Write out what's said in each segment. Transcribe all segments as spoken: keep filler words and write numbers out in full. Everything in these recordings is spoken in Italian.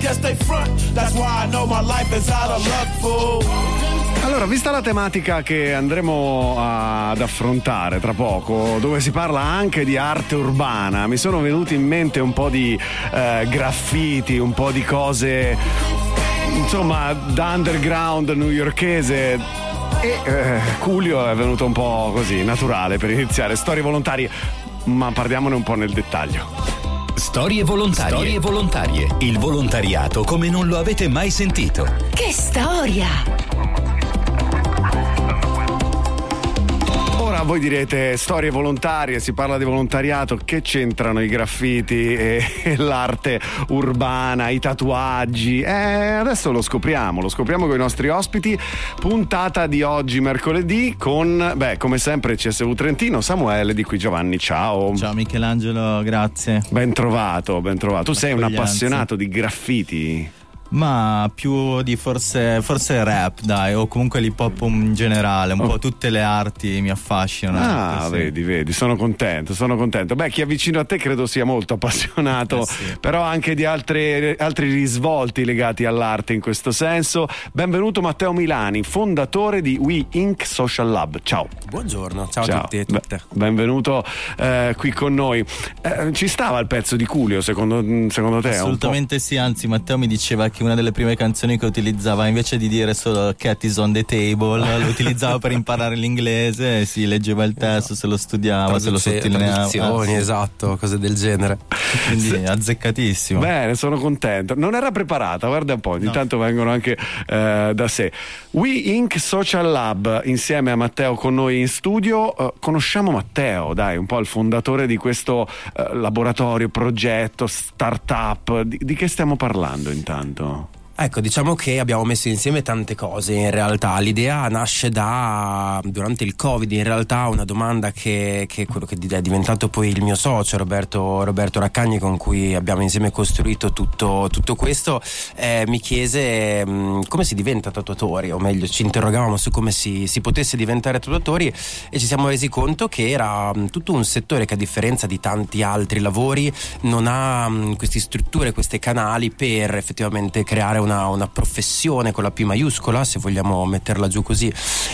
guess they front. That's why I know my life is out of luck, fool. Allora, vista la tematica che andremo ad affrontare tra poco, dove si parla anche di arte urbana, mi sono venuti in mente un po' di eh, graffiti, un po' di cose, insomma, da underground newyorkese. E eh, Coolio è venuto un po' così, naturale per iniziare. Storie volontarie, ma parliamone un po' nel dettaglio. Storie volontarie. Storie volontarie. Il volontariato come non lo avete mai sentito. Che storia! Ora voi direte, storie volontarie, si parla di volontariato, che c'entrano i graffiti e, e l'arte urbana, i tatuaggi? Eh, adesso lo scopriamo, lo scopriamo con i nostri ospiti. Puntata di oggi, mercoledì, con, beh, come sempre C S V Trentino, Samuele, di qui Giovanni, ciao. Ciao Michelangelo, grazie. Ben trovato, ben trovato. Tu sei un appassionato di graffiti? Ma più di forse forse rap, dai, o comunque l'hip hop in generale, un oh. po' tutte le arti mi affascinano. Ah, sì. vedi, vedi, sono contento, sono contento. Beh, chi è vicino a te credo sia molto appassionato, eh sì. però anche di altre, altri risvolti legati all'arte in questo senso. Benvenuto Matteo Milani, fondatore di We Ink Social Lab. Ciao. Buongiorno, ciao, ciao. a tutti e tutte. Beh, benvenuto eh, qui con noi. Eh, ci stava il pezzo di Coolio, secondo, secondo te? Assolutamente sì, anzi Matteo mi diceva che una delle prime canzoni che utilizzava, invece di dire solo cat is on the table, lo utilizzava per imparare l'inglese, si leggeva il testo, se lo studiava, Traduce, se lo sottolineava, traduzioni, ah, esatto, cose del genere. Quindi sì. azzeccatissimo. Bene, sono contento. Non era preparata, guarda un po', ogni no. tanto vengono anche eh, da sé. We Ink Social Lab, insieme a Matteo con noi in studio. Uh, conosciamo Matteo, dai, un po' il fondatore di questo uh, laboratorio, progetto, startup. Di, di che stiamo parlando intanto? Ecco, diciamo che abbiamo messo insieme tante cose in realtà. L'idea nasce da, durante il Covid, in realtà una domanda che, che è quello che è diventato poi il mio socio Roberto, Roberto Raccagni, con cui abbiamo insieme costruito tutto, tutto questo, eh, mi chiese mh, come si diventa tatuatori, o meglio ci interrogavamo su come si, si potesse diventare tatuatori, e ci siamo resi conto che era mh, tutto un settore che, a differenza di tanti altri lavori, non ha mh, queste strutture, questi canali per effettivamente creare Una, una professione con la P maiuscola, se vogliamo metterla giù così.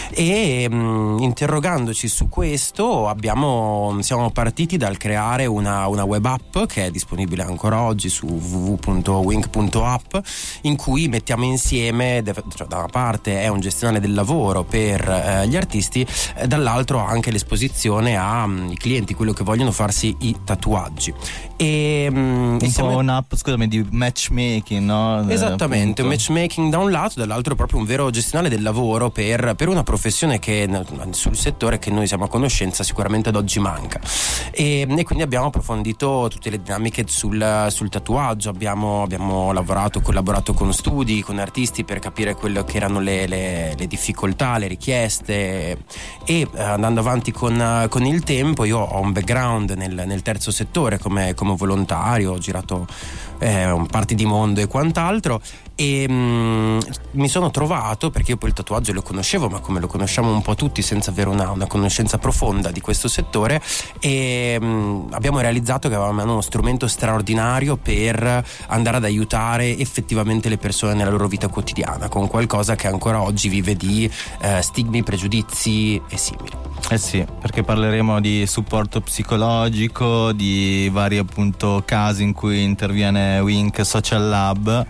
E mh, interrogandoci su questo abbiamo, siamo partiti dal creare una, una web app che è disponibile ancora oggi su w w w punto wink punto app, in cui mettiamo insieme, cioè, da una parte è un gestionale del lavoro per eh, gli artisti, eh, dall'altro anche l'esposizione ai clienti, quello che vogliono farsi i tatuaggi. E, mh, un insieme... po' un'app, scusami, di matchmaking, no? Esattamente, un matchmaking da un lato, dall'altro proprio un vero gestionale del lavoro per, per una professione che sul settore che noi siamo a conoscenza sicuramente ad oggi manca. E, e quindi abbiamo approfondito tutte le dinamiche sul, sul tatuaggio, abbiamo, abbiamo lavorato, collaborato con studi, con artisti per capire quello che erano le, le, le difficoltà, le richieste, e andando avanti con, con il tempo, io ho un background nel, nel terzo settore come, come volontario, ho girato eh, parti di mondo e quant'altro, e mh, mi sono trovato, perché io poi il tatuaggio lo conoscevo, ma come lo conosciamo un po' tutti senza avere una, una conoscenza profonda di questo settore, e mh, abbiamo realizzato che avevamo uno strumento straordinario per andare ad aiutare effettivamente le persone nella loro vita quotidiana, con qualcosa che ancora oggi vive di eh, stigmi, pregiudizi e simili. Eh sì, perché parleremo di supporto psicologico, di vari appunto casi in cui interviene We Ink Social Lab.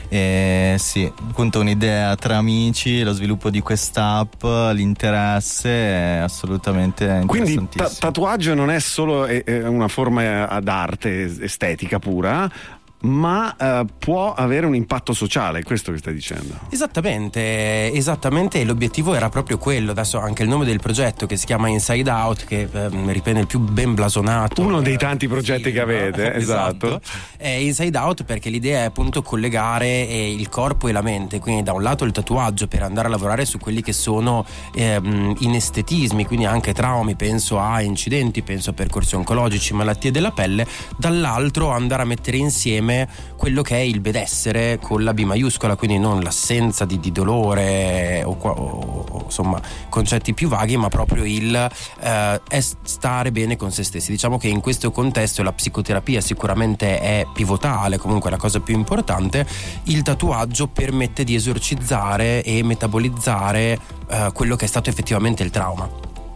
E sì, appunto un'idea tra amici, lo sviluppo di quest'app, l'interesse è assolutamente interessantissimo. Quindi ta- tatuaggio non è solo è, è una forma d'arte estetica pura, ma eh, può avere un impatto sociale, è questo che stai dicendo? Esattamente, esattamente, l'obiettivo era proprio quello. Adesso anche il nome del progetto, che si chiama Inside Out, che eh, riprende il più ben blasonato, uno dei tanti progetti film, che avete, esatto. esatto. È Inside Out perché l'idea è appunto collegare eh, il corpo e la mente, quindi da un lato il tatuaggio per andare a lavorare su quelli che sono eh, inestetismi, quindi anche traumi, penso a incidenti, penso a percorsi oncologici, malattie della pelle, dall'altro andare a mettere insieme insieme quello che è il benessere con la B maiuscola, quindi non l'assenza di, di dolore o, o, o insomma concetti più vaghi, ma proprio il eh, è stare bene con se stessi. Diciamo che in questo contesto la psicoterapia sicuramente è pivotale, comunque la cosa più importante. Il tatuaggio permette di esorcizzare e metabolizzare eh, quello che è stato effettivamente il trauma.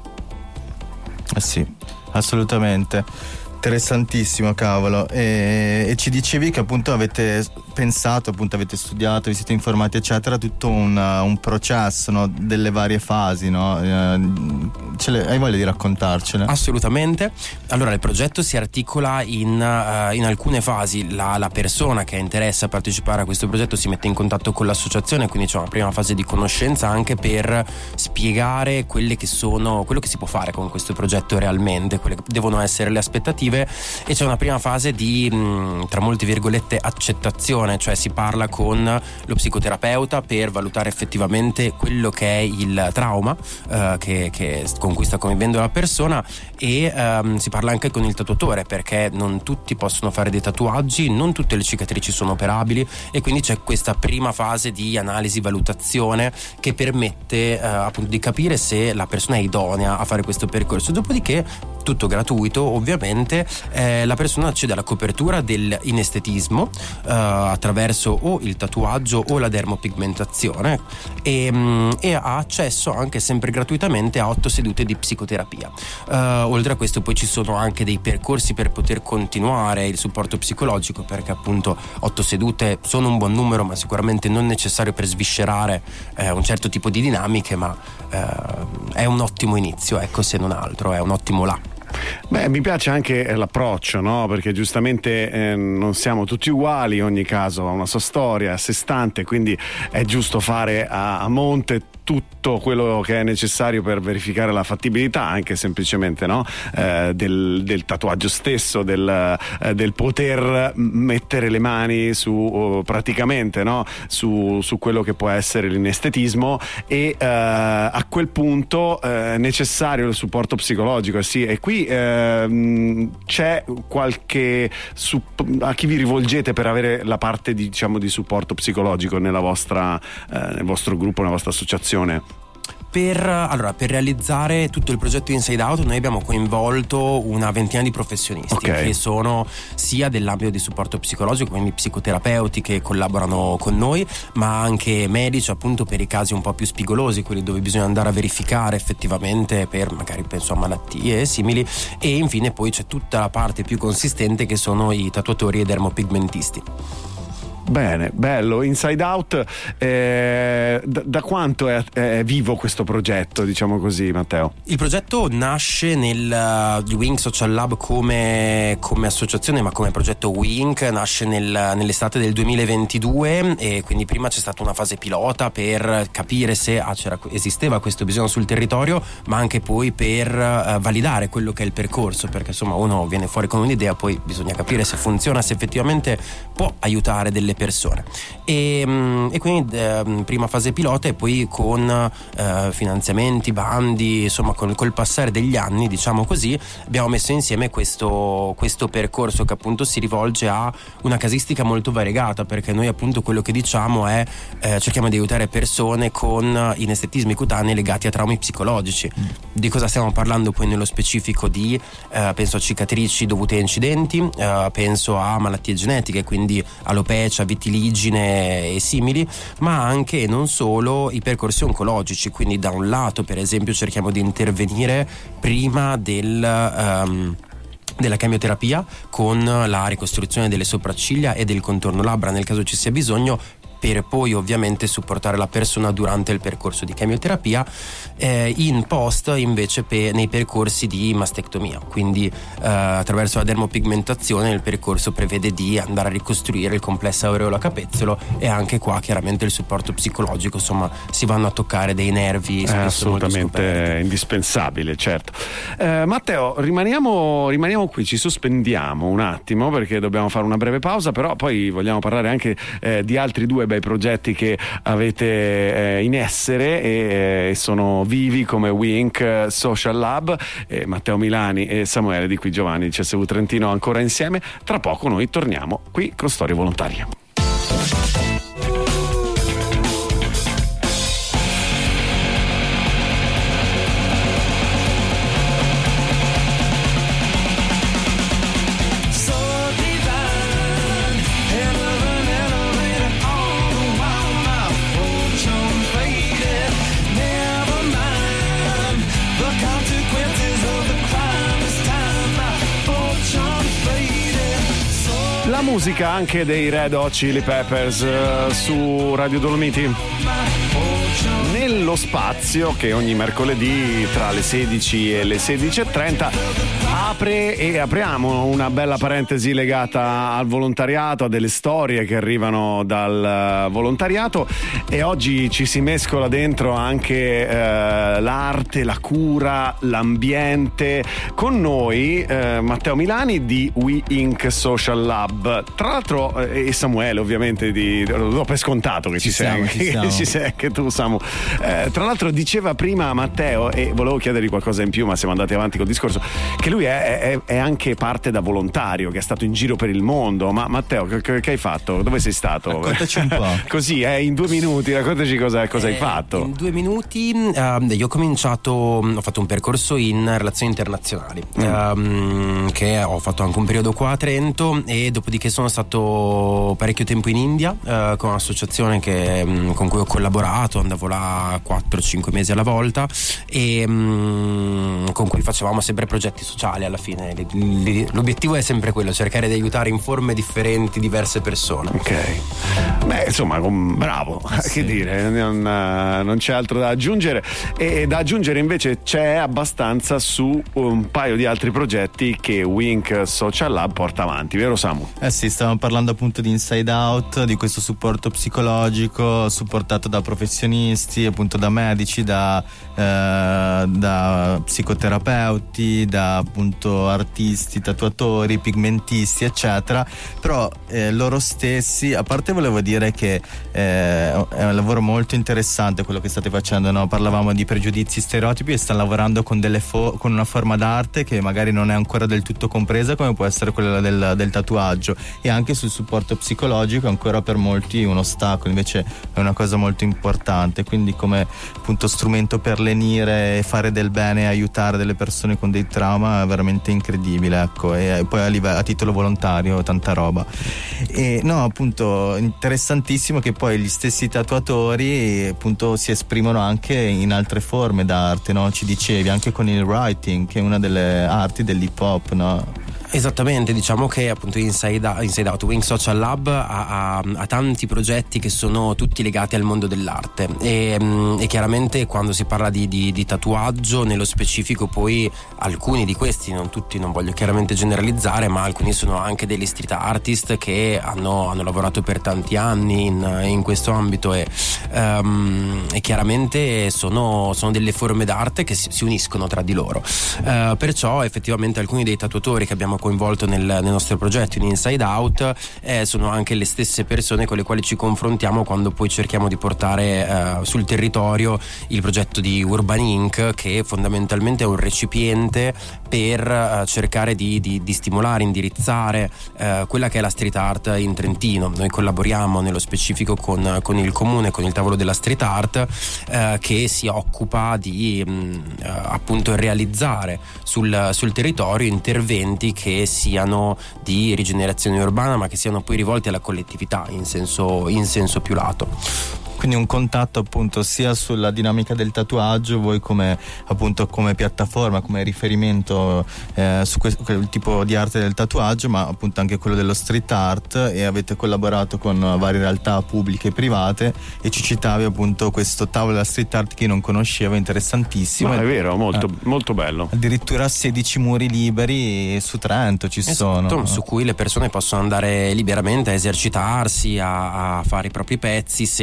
Eh sì, assolutamente. Interessantissimo, cavolo. E, e ci dicevi che appunto avete pensato, appunto avete studiato, vi siete informati eccetera, tutto un, un processo, no? Delle varie fasi, no? Eh, ce le, hai voglia di raccontarcele? Assolutamente. Allora, il progetto si articola in, uh, in alcune fasi. La, la persona che interessa a partecipare a questo progetto si mette in contatto con l'associazione, quindi c'è una prima fase di conoscenza anche per spiegare quelle che sono, quello che si può fare con questo progetto realmente, quelle che devono essere le aspettative, e c'è una prima fase di, mh, tra molte virgolette, accettazione, cioè si parla con lo psicoterapeuta per valutare effettivamente quello che è il trauma uh, che, che, con cui sta convivendo la persona, e um, si parla anche con il tatuatore, perché non tutti possono fare dei tatuaggi, non tutte le cicatrici sono operabili, e quindi c'è questa prima fase di analisi, valutazione che permette uh, appunto di capire se la persona è idonea a fare questo percorso. Dopodiché, tutto gratuito ovviamente, eh, la persona accede alla copertura dell'inestetismo eh, attraverso o il tatuaggio o la dermopigmentazione, e, mh, e ha accesso anche sempre gratuitamente a otto sedute di psicoterapia. Eh, oltre a questo poi ci sono anche dei percorsi per poter continuare il supporto psicologico, perché appunto otto sedute sono un buon numero, ma sicuramente non necessario per sviscerare eh, un certo tipo di dinamiche, ma eh, è un ottimo inizio, ecco, se non altro è un ottimo là. Beh, mi piace anche l'approccio, no? Perché giustamente eh, non siamo tutti uguali, ogni caso ha una sua storia a sé stante, quindi è giusto fare a, a monte tutto quello che è necessario per verificare la fattibilità, anche semplicemente, no? eh, del, del tatuaggio stesso, del, eh, del poter mettere le mani su oh, praticamente, no? su, su quello che può essere l'inestetismo, e eh, a quel punto è eh, necessario il supporto psicologico. Sì, e qui eh, c'è qualche supp- a chi vi rivolgete per avere la parte di, diciamo, di supporto psicologico nella vostra, eh, nel vostro gruppo, nella vostra associazione? Per, allora, per realizzare tutto il progetto Inside Out noi abbiamo coinvolto una ventina di professionisti, okay, che sono sia dell'ambito di supporto psicologico, quindi psicoterapeuti che collaborano con noi, ma anche medici, appunto, per i casi un po' più spigolosi, quelli dove bisogna andare a verificare effettivamente per magari, penso a malattie simili, e infine poi c'è tutta la parte più consistente che sono i tatuatori e dermopigmentisti. Bene, bello. Inside Out, eh, da, da quanto è, è vivo questo progetto, diciamo così, Matteo? Il progetto nasce nel uh, Wink Social Lab come, come associazione, ma come progetto Wink nasce nel, nell'estate del duemilaventidue, e quindi prima c'è stata una fase pilota per capire se ah, c'era, esisteva questo bisogno sul territorio, ma anche poi per uh, validare quello che è il percorso, perché insomma uno viene fuori con un'idea, poi bisogna capire se funziona, se effettivamente può aiutare delle persone, e, e quindi eh, prima fase pilota, e poi con eh, finanziamenti, bandi, insomma con, col passare degli anni, diciamo così, abbiamo messo insieme questo, questo percorso che appunto si rivolge a una casistica molto variegata, perché noi appunto quello che diciamo è eh, cerchiamo di aiutare persone con inestetismi cutanei legati a traumi psicologici. Mm. Di cosa stiamo parlando poi nello specifico? Di eh, penso a cicatrici dovute a incidenti, eh, penso a malattie genetiche, quindi alopecia, vitiligine e simili, ma anche e non solo i percorsi oncologici. Quindi da un lato, per esempio, cerchiamo di intervenire prima del um, della chemioterapia con la ricostruzione delle sopracciglia e del contorno labbra nel caso ci sia bisogno, per poi ovviamente supportare la persona durante il percorso di chemioterapia, eh, in post invece pe- nei percorsi di mastectomia, quindi eh, attraverso la dermopigmentazione il percorso prevede di andare a ricostruire il complesso aureolo-capezzolo, e anche qua chiaramente il supporto psicologico, insomma si vanno a toccare dei nervi è assolutamente indispensabile, certo. eh, Matteo, rimaniamo, rimaniamo qui, ci sospendiamo un attimo perché dobbiamo fare una breve pausa, però poi vogliamo parlare anche eh, di altri due bei progetti che avete eh, in essere e, e sono vivi come Wink Social Lab. eh, Matteo Milani e Samuele Di Qui Giovanni di C S V Trentino ancora insieme. Tra poco noi torniamo qui con Storie Volontarie. La musica anche dei Red Hot Chili Peppers uh, su Radio Dolomiti. Nello spazio che ogni mercoledì tra le sedici e le sedici e trenta apre e apriamo una bella parentesi legata al volontariato, a delle storie che arrivano dal volontariato, e oggi ci si mescola dentro anche eh, l'arte, la cura, l'ambiente. Con noi eh, Matteo Milani di Wink Social Lab, tra l'altro, eh, e Samuele ovviamente, di, lo do per scontato che ci, ci siamo, sei, ci, che ci sei anche tu Samu. Eh, tra l'altro diceva prima Matteo, e volevo chiedergli qualcosa in più ma siamo andati avanti col discorso, che lui è, è, è anche parte da volontario, che è stato in giro per il mondo. Ma Matteo, che, che hai fatto? Dove sei stato? Raccontaci un po'. Così, eh, in due minuti, raccontaci cosa, cosa eh, hai fatto. In due minuti uh, io ho cominciato, ho fatto un percorso in relazioni internazionali, mm. um, che ho fatto anche un periodo qua a Trento, e dopodiché sono stato parecchio tempo in India uh, con un'associazione che, um, con cui ho collaborato, andavo là quattro cinque mesi alla volta, e um, con cui facevamo sempre progetti sociali. Alla fine l'obiettivo è sempre quello, cercare di aiutare in forme differenti diverse persone. Ok, beh insomma bravo, eh sì. Che dire, non, non c'è altro da aggiungere. E da aggiungere invece c'è abbastanza su un paio di altri progetti che Wink Social Lab porta avanti, vero Samu? Eh sì, stavamo parlando appunto di Inside Out, di questo supporto psicologico supportato da professionisti, appunto da medici, da, eh, da psicoterapeuti, da appunto artisti, tatuatori, pigmentisti eccetera. Però eh, loro stessi, a parte volevo dire che eh, è un lavoro molto interessante quello che state facendo, no? Parlavamo di pregiudizi, stereotipi, e stanno lavorando con, delle fo- con una forma d'arte che magari non è ancora del tutto compresa, come può essere quella del, del tatuaggio, e anche sul supporto psicologico è ancora per molti un ostacolo, invece è una cosa molto importante, quindi come appunto strumento per lenire e fare del bene e aiutare delle persone con dei trauma è veramente incredibile, ecco. E poi a, livello, a titolo volontario tanta roba. E no, appunto interessantissimo che poi gli stessi tatuatori appunto si esprimono anche in altre forme d'arte, no? Ci dicevi anche con il writing, che è una delle arti dell'hip hop, no? Esattamente, diciamo che appunto Inside, Inside Out Wink Social Lab ha, ha, ha tanti progetti che sono tutti legati al mondo dell'arte, e, e chiaramente quando si parla di, di, di tatuaggio nello specifico, poi alcuni di questi, non tutti, non voglio chiaramente generalizzare, ma alcuni sono anche degli street artist che hanno, hanno lavorato per tanti anni in, in questo ambito, e, um, e chiaramente sono, sono delle forme d'arte che si, si uniscono tra di loro. Uh, perciò effettivamente alcuni dei tatuatori che abbiamo coinvolto nel, nel nostro progetto in Inside Out eh, sono anche le stesse persone con le quali ci confrontiamo quando poi cerchiamo di portare eh, sul territorio il progetto di Urban Ink, che fondamentalmente è un recipiente per eh, cercare di, di, di stimolare, indirizzare eh, quella che è la street art in Trentino. Noi collaboriamo nello specifico con, con il comune, con il tavolo della street art eh, che si occupa di mh, eh, appunto realizzare sul, sul territorio interventi che che siano di rigenerazione urbana, ma che siano poi rivolti alla collettività in senso, in senso più lato. Quindi un contatto appunto sia sulla dinamica del tatuaggio, voi come appunto come piattaforma, come riferimento eh, su questo, quel tipo di arte del tatuaggio, ma appunto anche quello dello street art, e avete collaborato con varie realtà pubbliche e private, e ci citavi appunto questo tavolo della street art che io non conoscevo, interessantissimo. Ma è vero, molto, eh, molto bello. Addirittura sedici muri liberi su Trento ci esatto, sono. Su cui le persone possono andare liberamente a esercitarsi, a, a fare i propri pezzi senza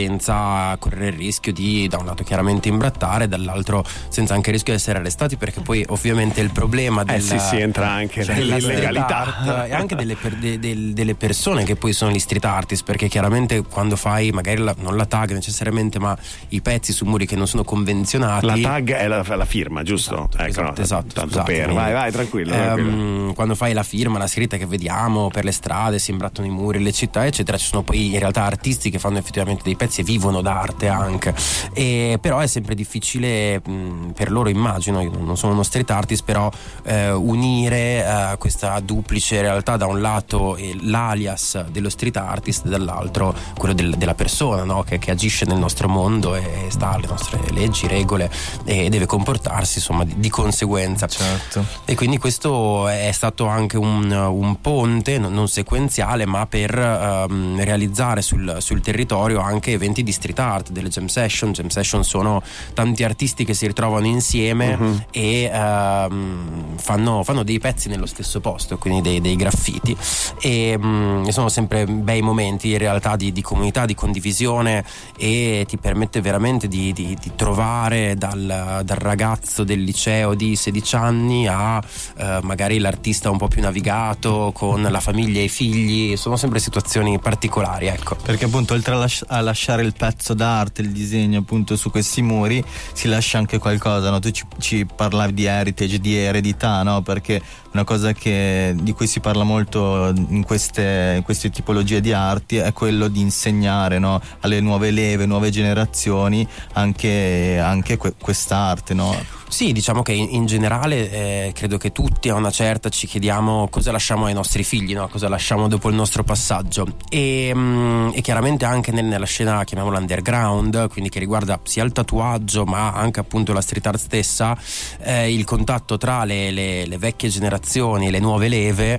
senza correre il rischio di, da un lato chiaramente imbrattare, dall'altro senza anche il rischio di essere arrestati, perché poi ovviamente il problema eh della, sì, si entra anche cioè, nell'illegalità e anche delle, per, de, de, delle persone che poi sono gli street artist, perché chiaramente quando fai magari la, non la tag necessariamente, ma i pezzi su muri che non sono convenzionati. La tag è la, la firma, giusto? Esatto, ecco, esatto, no, esatto tanto scusate, per vai vai tranquillo, ehm, tranquillo. Quando fai la firma, la scritta che vediamo per le strade, si imbrattano i muri, le città eccetera, ci sono poi in realtà artisti che fanno effettivamente dei pezzi e vivono d'arte anche, e però è sempre difficile mh, per loro, immagino, io non sono uno street artist, però eh, unire eh, questa duplice realtà, da un lato eh, l'alias dello street artist, dall'altro quello del, della persona, no? che, che agisce nel nostro mondo e sta alle nostre leggi, regole, e deve comportarsi insomma di, di conseguenza. Certo. E quindi questo è stato anche un, un ponte non sequenziale, ma per um, realizzare sul, sul territorio anche eventi di street art, delle jam session. Jam session sono tanti artisti che si ritrovano insieme uh-huh. e um, fanno, fanno dei pezzi nello stesso posto, quindi dei, dei graffiti, e um, sono sempre bei momenti in realtà di, di comunità, di condivisione, e ti permette veramente di, di, di trovare dal, dal ragazzo del liceo di sedici anni a uh, magari l'artista un po' più navigato con la famiglia e i figli. Sono sempre situazioni particolari, ecco. Perché appunto oltre a, lasci- a lasciare il pezzo d'arte, il disegno appunto su questi muri, si lascia anche qualcosa, no? Tu ci, ci parlavi di heritage, di eredità, no? Perché una cosa che, di cui si parla molto in queste, in queste tipologie di arti è quello di insegnare, no? Alle nuove leve, nuove generazioni anche, anche que- quest'arte, no? Sì, diciamo che in, in generale eh, credo che tutti a una certa ci chiediamo cosa lasciamo ai nostri figli, no? Cosa lasciamo dopo il nostro passaggio, e, mh, e chiaramente anche nel, nella scena, chiamiamola underground, quindi che riguarda sia il tatuaggio ma anche appunto la street art stessa, eh, il contatto tra le, le, le vecchie generazioni e le nuove leve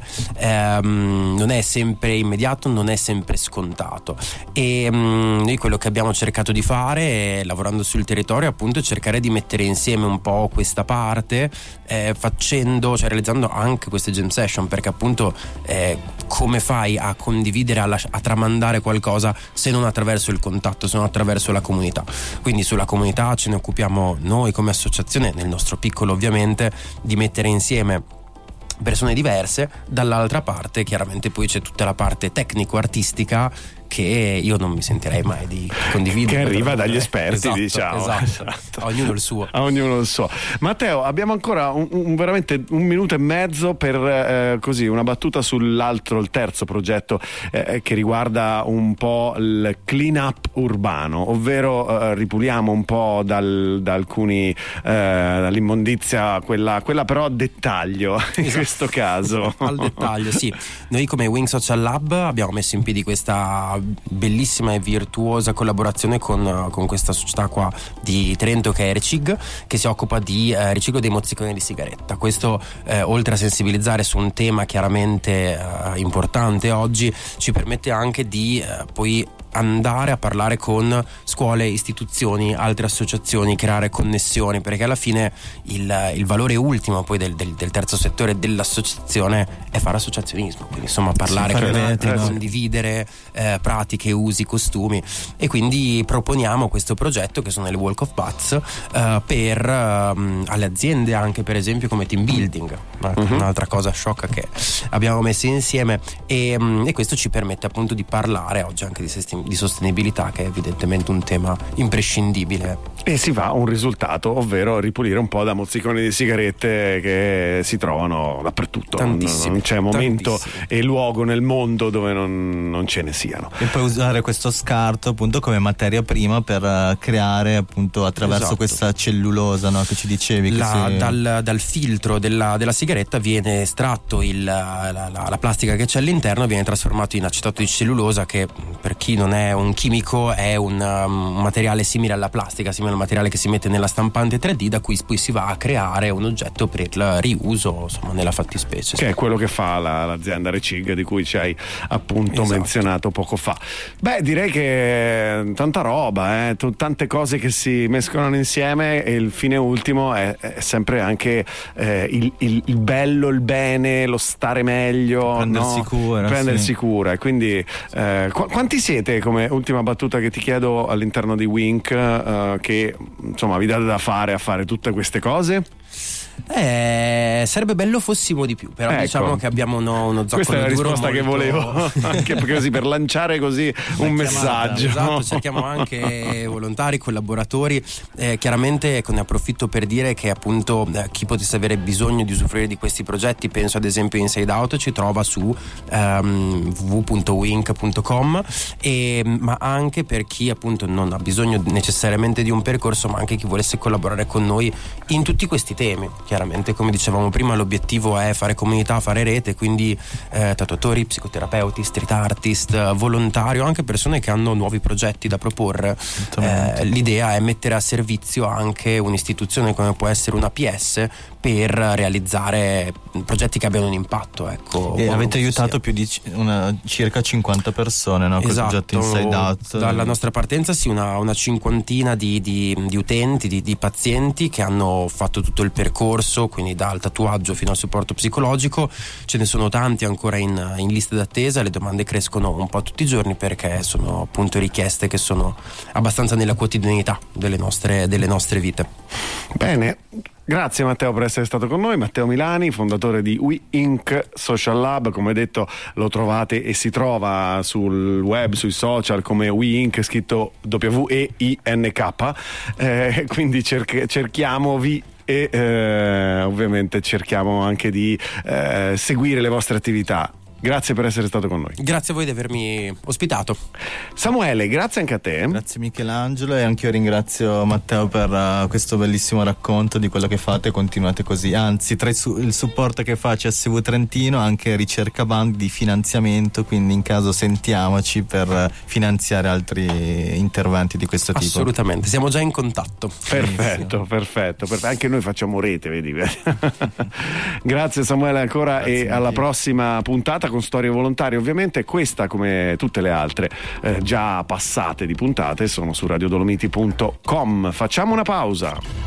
ehm, non è sempre immediato, non è sempre scontato, e mh, noi quello che abbiamo cercato di fare, lavorando sul territorio, appunto, è cercare di mettere insieme un po' questa parte, eh, facendo, cioè realizzando anche queste jam session, perché appunto eh, come fai a condividere, a, lasci- a tramandare qualcosa se non attraverso il contatto, se non attraverso la comunità. Quindi sulla comunità ce ne occupiamo noi come associazione, nel nostro piccolo ovviamente, di mettere insieme persone diverse. Dall'altra parte chiaramente poi c'è tutta la parte tecnico-artistica che io non mi sentirei mai di condividere, che arriva dagli esperti, esatto, diciamo. esatto. Esatto. A ognuno il suo. A ognuno il suo. Matteo, abbiamo ancora un, un, veramente un minuto e mezzo per eh, così una battuta sull'altro, il terzo progetto eh, che riguarda un po' il clean up urbano, ovvero eh, ripuliamo un po' dal, da alcuni eh, dall'immondizia, quella, quella però a dettaglio, in esatto. questo caso. Al dettaglio, sì. Noi come Wing Social Lab abbiamo messo in piedi questa bellissima e virtuosa collaborazione con, con questa società qua di Trento che è Recig, che si occupa di eh, riciclo dei mozziconi di sigaretta. Questo eh, oltre a sensibilizzare su un tema chiaramente eh, importante oggi, ci permette anche di eh, poi andare a parlare con scuole, istituzioni, altre associazioni, creare connessioni, perché alla fine il, il valore ultimo poi del, del, del terzo settore, dell'associazione, è fare associazionismo, quindi insomma parlare sì, con altri, no? condividere eh, pratiche, usi, costumi, e quindi proponiamo questo progetto che sono le Walk of Butts eh, per eh, alle aziende, anche per esempio come team building, uh-huh. un'altra cosa sciocca che abbiamo messo insieme, e, e questo ci permette appunto di parlare oggi anche di sesti- di sostenibilità, che è evidentemente un tema imprescindibile. E si fa un risultato, ovvero ripulire un po' da mozziconi di sigarette che si trovano dappertutto. Tantissimi, non c'è momento tantissimi. e luogo nel mondo dove non, non ce ne siano. E poi usare questo scarto appunto come materia prima per uh, creare appunto attraverso esatto. questa cellulosa, no, che ci dicevi che la, si... dal, dal filtro della, della sigaretta viene estratto il, la, la, la plastica che c'è all'interno, viene trasformato in acetato di cellulosa, che per chi non è un chimico è un, um, un materiale simile alla plastica, simile al materiale che si mette nella stampante tre D, da cui poi si va a creare un oggetto per il riuso, insomma, nella fattispecie. Che è quello che fa la, l'azienda Recig di cui ci hai appunto esatto. menzionato poco fa. Beh, direi che tanta roba, eh? T- tante cose che si mescolano insieme, e il fine ultimo è, è sempre anche eh, il, il, il bello, il bene, lo stare meglio, prendersi no? cura, prendersi sì. cura. E quindi eh, qu- quanti siete come ultima battuta che ti chiedo, all'interno di Wink, uh, che insomma vi date da fare a fare tutte queste cose? Eh, sarebbe bello fossimo di più, però ecco, diciamo che abbiamo uno, uno zoccolo questa è la duro risposta molto... che volevo anche così per lanciare così un messaggio. Esatto, cerchiamo anche volontari, collaboratori, eh, chiaramente ecco, ne approfitto per dire che appunto eh, chi potesse avere bisogno di usufruire di questi progetti, penso ad esempio Inside Out, ci trova su um, w w w punto wink punto com, e, ma anche per chi appunto non ha bisogno necessariamente di un percorso, ma anche chi volesse collaborare con noi in tutti questi temi. Chiaramente, come dicevamo prima, l'obiettivo è fare comunità, fare rete, quindi eh, tatuatori, psicoterapeuti, street artist, volontario, anche persone che hanno nuovi progetti da proporre. Eh, l'idea è mettere a servizio anche un'istituzione come può essere una P S per realizzare progetti che abbiano un impatto. Ecco, e avete aiutato sia. più di una, circa cinquanta persone, no? Col esatto, progetto Inside Out. Dalla nostra partenza sì, una, una cinquantina di, di, di utenti, di, di pazienti che hanno fatto tutto il percorso, quindi dal tatuaggio fino al supporto psicologico. Ce ne sono tanti ancora in, in lista d'attesa, le domande crescono un po' tutti i giorni perché sono appunto richieste che sono abbastanza nella quotidianità delle nostre, delle nostre vite. Bene, grazie Matteo per essere stato con noi. Matteo Milani, fondatore di Wink Social Lab, come detto lo trovate e si trova sul web, sui social come Wink, scritto W E I N K, eh, quindi cerch- cerchiamovi e eh, ovviamente cerchiamo anche di eh, seguire le vostre attività. Grazie per essere stato con noi. Grazie a voi di avermi ospitato. Samuele, grazie anche a te. Grazie Michelangelo, e anche io ringrazio Matteo per uh, questo bellissimo racconto di quello che fate. Continuate così, anzi tra il, su- il supporto che fa C S V Trentino, anche ricerca bandi di finanziamento, quindi in caso sentiamoci per uh, finanziare altri interventi di questo tipo. Assolutamente, siamo già in contatto. Perfetto, perfetto, perfetto. Anche noi facciamo rete, vedi. Grazie Samuele ancora. Grazie, e alla prossima puntata con storie volontarie. Ovviamente questa, come tutte le altre eh, già passate di puntate, sono su radio dolomiti punto com. Facciamo una pausa.